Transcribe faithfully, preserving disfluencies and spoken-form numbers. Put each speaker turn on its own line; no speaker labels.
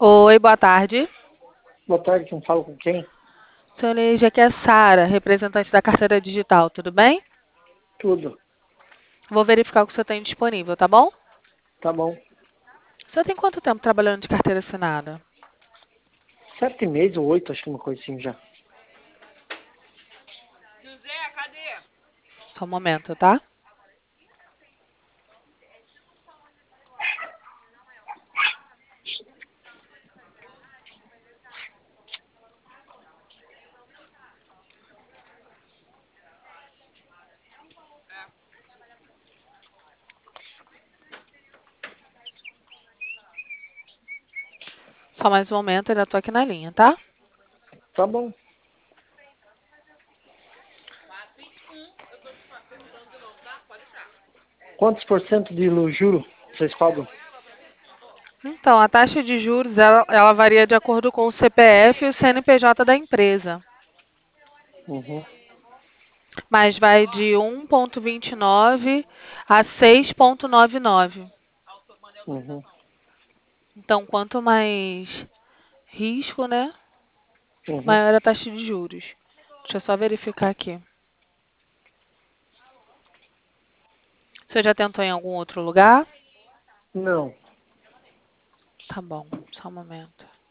Oi, boa tarde.
Boa tarde, quem fala com quem?
Seu Neide, aqui é Sara, representante da carteira digital, tudo bem?
Tudo.
Vou verificar o que você tem disponível, tá bom?
Tá bom.
Você tem quanto tempo trabalhando de carteira assinada?
Sete meses ou oito, acho que uma coisa assim já.
Só um momento, tá? Só mais um momento, ainda tô aqui na linha, tá?
Tá bom. Quantos por cento de lu- juro vocês cobram?
Então, a taxa de juros, ela, ela varia de acordo com o C P F e o C N P J da empresa.
Uhum.
Mas vai de um vírgula vinte e nove a seis vírgula noventa e nove.
Uhum.
Então, quanto mais risco, né?
Uhum.
Maior a taxa de juros. Deixa eu só verificar aqui. Você já tentou em algum outro lugar?
Não.
Tá bom, só um momento.